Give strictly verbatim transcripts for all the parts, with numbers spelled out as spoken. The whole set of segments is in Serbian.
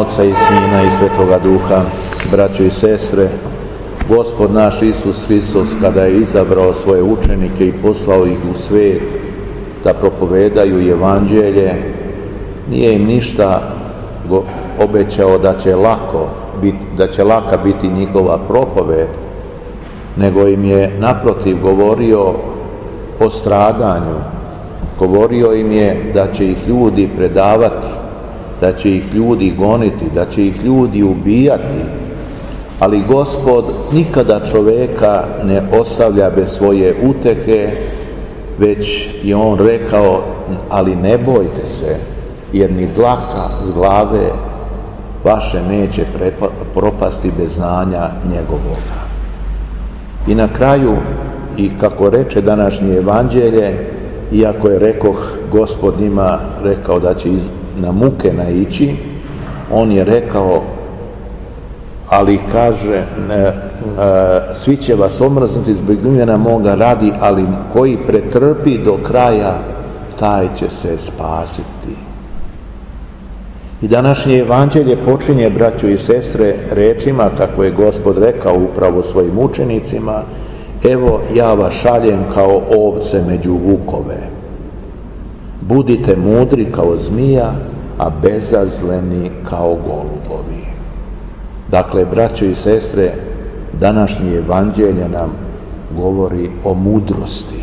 Oca i Sina i Svetoga Duha, braćo i sestre, Gospod naš Isus Hristos, kada je izabrao svoje učenike i poslao ih u svijet da propovedaju evanđelje, nije im ništa obećao da će lako biti, da će laka biti njihova propoved, nego im je naprotiv govorio o stradanju. Govorio im je da će ih ljudi predavati, da će ih ljudi goniti, da će ih ljudi ubijati, ali Gospod nikada čoveka ne ostavlja bez svoje utehe, već je on rekao, ali ne bojte se, jer ni dlaka s glave vaše neće propasti bez znanja njegovoga. I na kraju, i kako reče današnje evanđelje, iako je rekoh, Gospod njima rekao da će iz, na muke naići, on je rekao, ali kaže, ne, e, svi će vas omrznuti zbog imena moga radi, ali koji pretrpi do kraja, taj će se spasiti. I današnje evanđelje počinje, braćo i sestre, rečima kako je Gospod rekao upravo svojim učenicima: evo ja vas šaljem kao ovce među vukove. Budite mudri kao zmija, a bezazleni kao golubovi. Dakle, braćo i sestre, današnje evanđelje nam govori o mudrosti.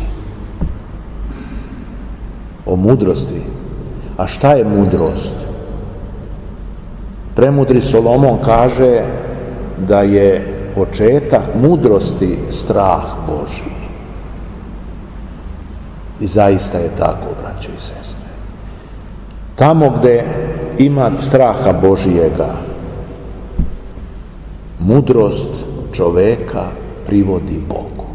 O mudrosti. A šta je mudrost? Premudri Solomon kaže da je početak mudrosti strah Božji. I zaista je tako, braćo i sestre. Tamo gdje ima straha Božijega, mudrost čoveka privodi Bogu.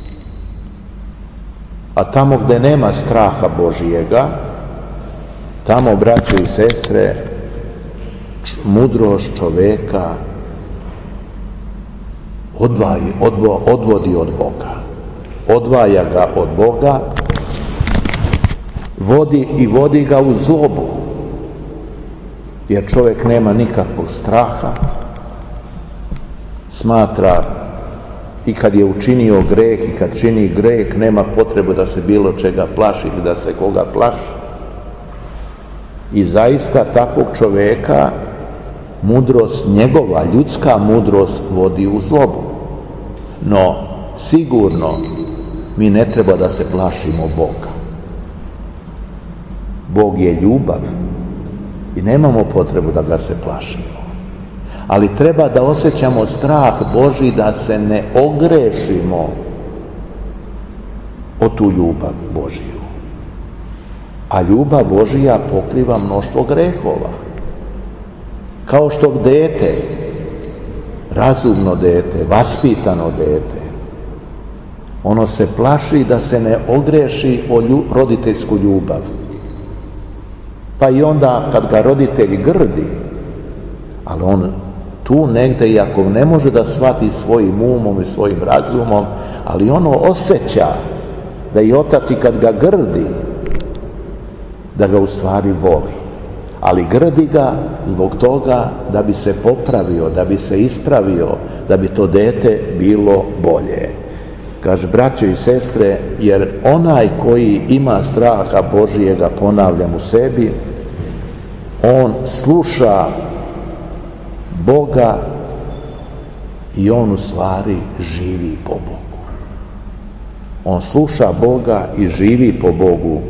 A tamo gdje nema straha Božijega, tamo, braćo i sestre, mudrost čoveka odvaji, odvo, odvodi od Boga. Odvaja ga od Boga, vodi i vodi ga u zlobu. Jer čovjek nema nikakvog straha, smatra i kad je učinio greh i kad čini greh nema potrebu da se bilo čega plaši ili da se koga plaši. I zaista takvog čovjeka mudrost njegova, ljudska mudrost vodi u zlobu. No, sigurno mi ne treba da se plašimo Boga. Bog je ljubav i nemamo potrebu da ga se plašimo. Ali treba da osjećamo strah Božji da se ne ogrešimo o tu ljubav Božju. A ljubav Božja pokriva mnoštvo grehova. Kao što dete, razumno dete, vaspitano dete, ono se plaši da se ne ogreši o lju, roditeljsku ljubav. Pa i onda kad ga roditelj grdi, ali on tu negdje, iako ne može da shvati svojim umom i svojim razumom, ali ono osjeća da i otac i kad ga grdi, da ga u stvari voli. Ali grdi ga zbog toga da bi se popravio, da bi se ispravio, da bi to dete bilo bolje. Kaže, braćo i sestre, jer onaj koji ima straha Božijega, ponavljam u sebi, on sluša Boga i on u stvari živi po Bogu. On sluša Boga i živi po Bogu.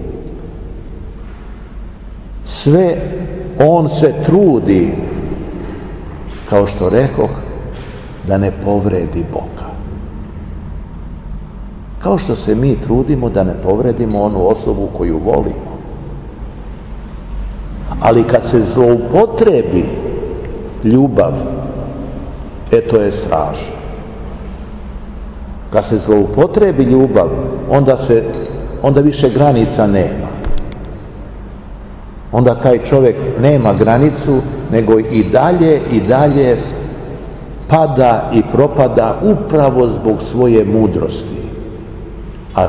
Sve on se trudi, kao što rekoh, da ne povredi Boga. Kao što se mi trudimo da ne povredimo onu osobu koju volimo. Ali kad se zloupotrebi ljubav, e to je strašno. Kad se zloupotrebi ljubav, onda se, onda više granica nema. Onda taj čovjek nema granicu, nego i dalje i dalje pada i propada upravo zbog svoje mudrosti. A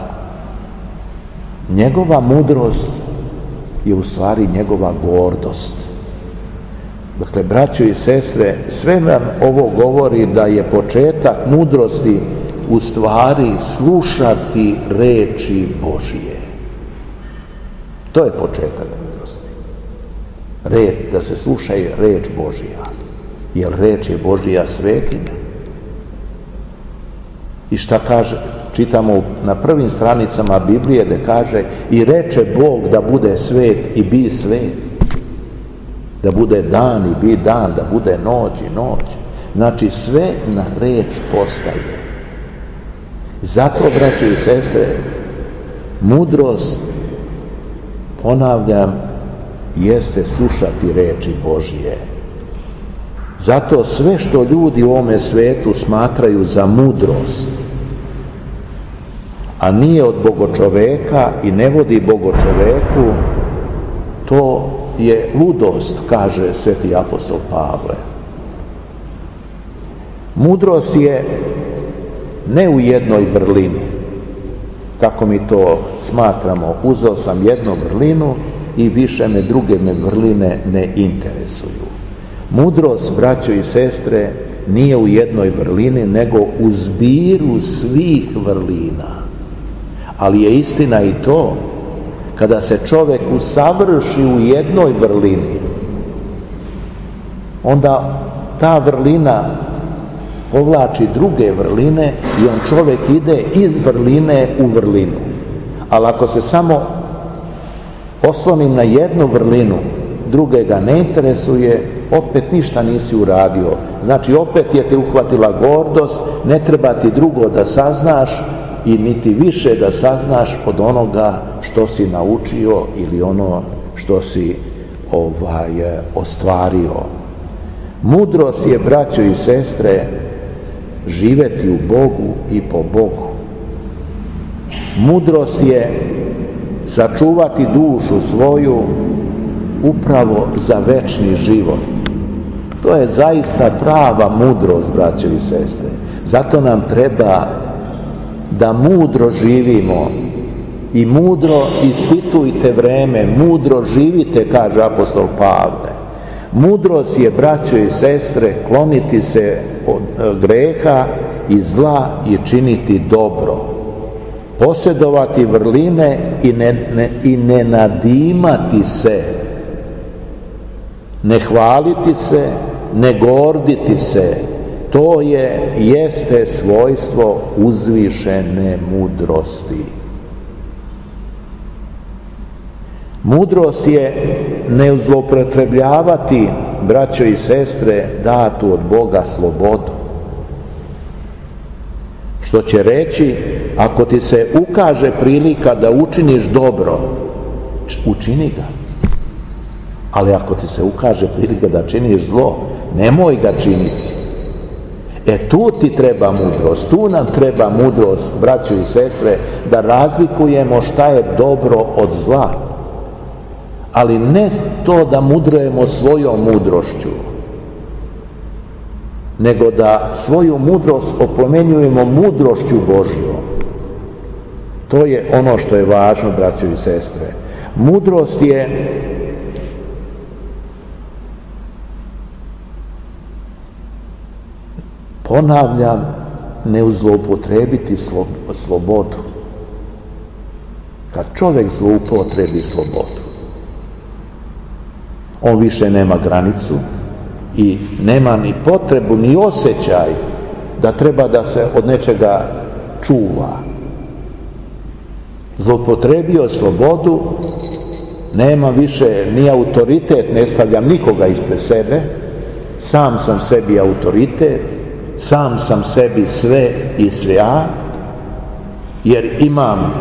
njegova mudrost je u stvari njegova gordost. Dakle, braćo i sestre, sve nam ovo govori da je početak mudrosti u stvari slušati reči Božije. To je početak mudrosti. Reč, da se sluša i reč Božija. Jer reč je Božija svetinja. I šta kaže? Čitamo na prvim stranicama Biblije da kaže i reče Bog da bude svet i bi svet. Da bude dan i bi dan, da bude noć i noć. Znači sve na reč postaje. Zato, braćo i sestre, mudrost, ponavljam, jeste slušati reči Božije. Zato sve što ljudi u ovome svetu smatraju za mudrost, a nije od bogočoveka i ne vodi bogočoveku, to je ludost, kaže sveti apostol Pavle. Mudrost je ne u jednoj vrlini, kako mi to smatramo, uzeo sam jednu vrlinu i više me druge me vrline ne interesuju. Mudrost, braćo i sestre, nije u jednoj vrlini, nego u zbiru svih vrlina. Ali je istina i to, kada se čovjek usavrši u jednoj vrlini, onda ta vrlina povlači druge vrline i on čovjek ide iz vrline u vrlinu. Ali ako se samo oslonim na jednu vrlinu, druge ga ne interesuje, opet ništa nisi uradio. Znači opet je te uhvatila gordost, ne treba ti drugo da saznaš i niti više da saznaš od onoga što si naučio ili ono što si ovaj, ostvario. Mudrost je, braćo i sestre, živeti u Bogu i po Bogu. Mudrost je sačuvati dušu svoju upravo za večni život. To je zaista prava mudrost, braćo i sestre. Zato nam treba da mudro živimo i mudro ispitujte vreme, mudro živite, kaže apostol Pavle. Mudrost je, braćo i sestre, kloniti se od greha i zla i činiti dobro. Posjedovati vrline i ne, ne, i ne nadimati se. Ne hvaliti se, ne gorditi se. To je, jeste svojstvo uzvišene mudrosti. Mudrost je ne zloupotrebljavati, braćo i sestre, datu od Boga slobodu. Što će reći, ako ti se ukaže prilika da učiniš dobro, učini ga. Ali ako ti se ukaže prilika da činiš zlo, nemoj ga činiti. E tu ti treba mudrost, tu nam treba mudrost, braćo i sestre, da razlikujemo šta je dobro od zla. Ali ne to da mudrujemo svojom mudrošću, nego da svoju mudrost oplemenjujemo mudrošću Božjom. To je ono što je važno, braćo i sestre. Mudrost je ponavljam, ne zloupotrebiti slobodu. Kad čovjek zloupotrebi slobodu, on više nema granicu i nema ni potrebu, ni osjećaj da treba da se od nečega čuva. Zloupotrebio slobodu, nema više ni autoritet, ne stavljam nikoga ispred sebe, sam sam sebi autoritet, sam sam sebi sve i svja, jer imam,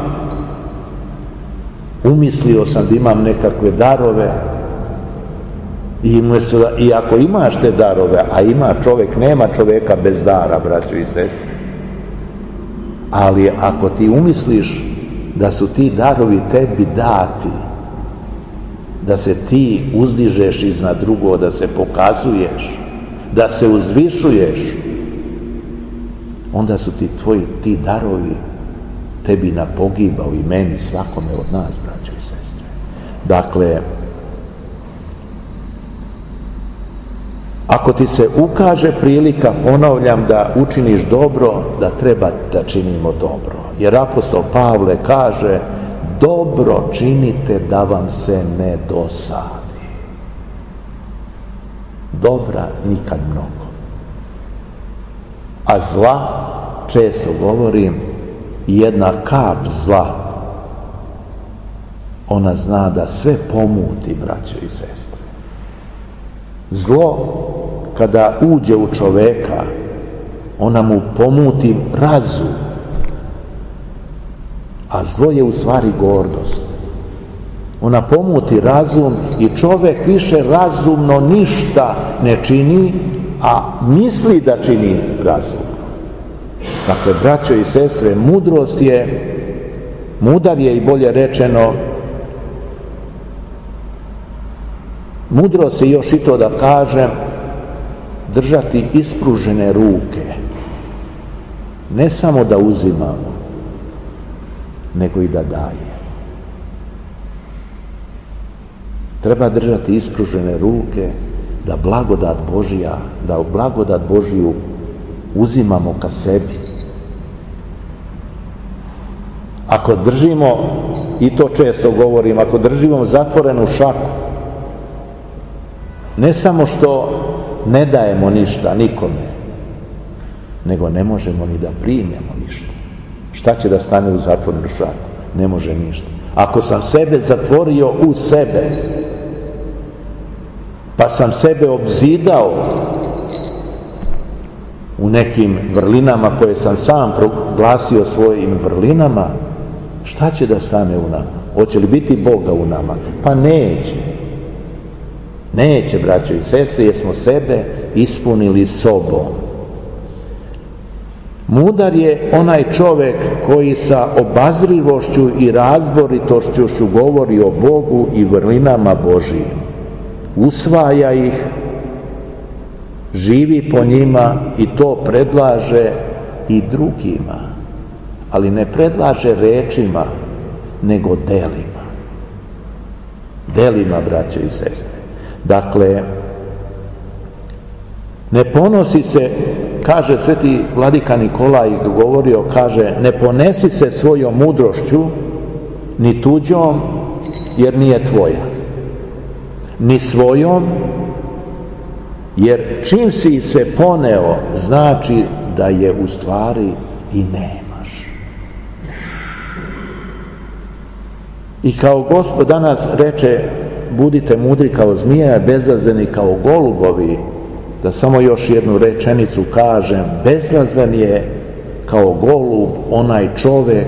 umislio sam da imam nekakve darove i, da, i ako imaš te darove, a ima čovjek, nema čovjeka bez dara, braćo i sestre, ali ako ti umisliš da su ti darovi tebi dati, da se ti uzdižeš iznad drugo, da se pokazuješ, da se uzvišuješ, onda su ti tvoji ti darovi tebi na pogibao i meni, svakome od nas, braćo i sestre. Dakle, Ako ti se ukaže prilika, ponavljam, da učiniš dobro, da treba da činimo dobro. Jer apostol Pavle kaže, dobro činite da vam se ne dosadi. Dobra nikad mnogo. A zla, često govorim, jedna kap zla, ona zna da sve pomuti, braćo i sestre. Zlo, kada uđe u čoveka, ona mu pomuti razum. A zlo je u stvari gordost. Ona pomuti razum i čovek više razumno ništa ne čini, a misli da čini razumno. Dakle, braćo i sestre, mudrost je, mudar je i bolje rečeno, mudrost je još i to da kažem, držati ispružene ruke. Ne samo da uzimamo, nego i da daje. Treba držati ispružene ruke, da blagodat Božja, da blagodat Božju uzimamo ka sebi. Ako držimo, i to često govorim, ako držimo zatvorenu šaku, ne samo što ne dajemo ništa nikome, nego ne možemo ni da primemo ništa. Šta će da stane u zatvorenu šaku? Ne može ništa. Ako sam sebe zatvorio u sebe, pa sam sebe obzidao u nekim vrlinama koje sam sam proglasio svojim vrlinama, šta će da stane u nama? Hoće li biti Boga u nama? Pa neće. Neće, braćo i sestre, jer smo sebe ispunili sobom. Mudar je onaj čovek koji sa obazrivošću i razboritošću govori o Bogu i vrlinama Božijim. Usvaja ih, živi po njima i to predlaže i drugima. Ali ne predlaže rečima, nego delima. Delima, braće i sestre. Dakle, ne ponosi se, kaže sveti vladika Nikolaj govorio, kaže, ne ponesi se svojom mudrošću, ni tuđom, jer nije tvoja. Ni svojom, jer čim si se poneo, znači da je u stvari i nemaš. I kao Gospod danas reče, budite mudri kao zmija, bezazleni kao golubovi, da samo još jednu rečenicu kažem, bezazlen je kao golub onaj čovek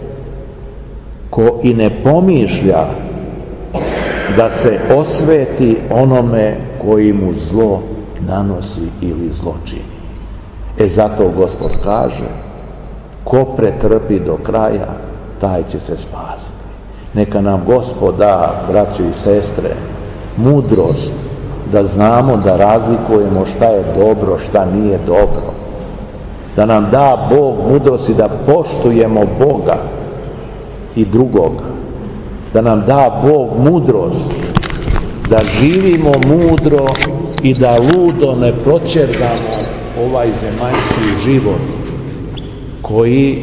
ko i ne pomišlja da se osveti onome koji mu zlo nanosi ili zločini. E zato Gospod kaže, ko pretrpi do kraja, taj će se spasiti. Neka nam Gospod da, braćo i sestre, mudrost da znamo da razlikujemo šta je dobro, šta nije dobro. Da nam da Bog mudrost i da poštujemo Boga i drugoga. Da nam da Bog mudrost da živimo mudro i da ludo ne proćerdamo ovaj zemaljski život koji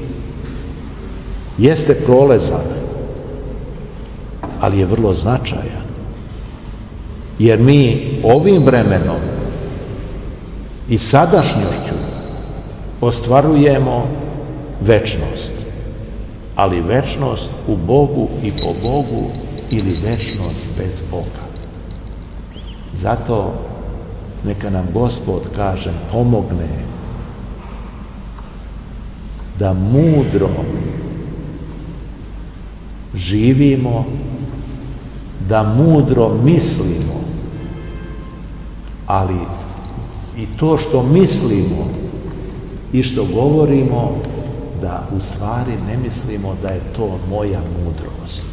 jeste prolezan, ali je vrlo značajan. Jer mi ovim vremenom i sadašnjošću ostvarujemo večnost. Ali večnost u Bogu i po Bogu ili večnost bez Boga. Zato neka nam Gospod, kažem, pomogne da mudro živimo, da mudro mislimo, ali i to što mislimo i što govorimo, da u stvari ne mislimo da je to moja mudrost.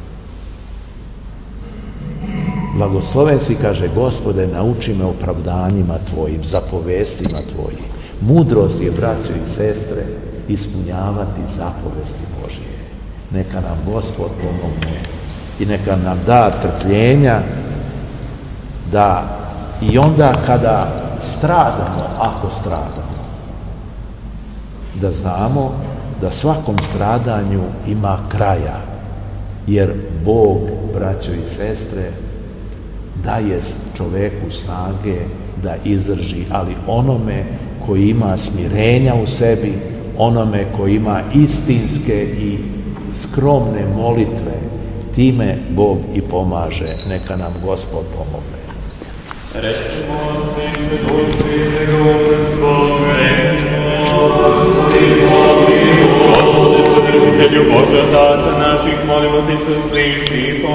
Blagosloven si, kaže Gospode, nauči me opravdanjima tvojim, zapovestima tvojim. Mudrost je, braćo i sestre, ispunjavati zapovesti Božije. Neka nam Gospod pomogne i neka nam da trpljenja da i onda kada stradamo, ako stradamo, da znamo da svakom stradanju ima kraja, jer Bog, braćo i sestre, daje čoveku snage da izdrži, ali onome koji ima smirenja u sebi, onome koji ima istinske i skromne molitve, time Bog i pomaže. Neka nam Gospod pomogne. Recimo svi svedoči svega svog, recimo Gospodi Bogi, Gospode, sadržitelju Božja, Taca naših, molimo ti se usliši.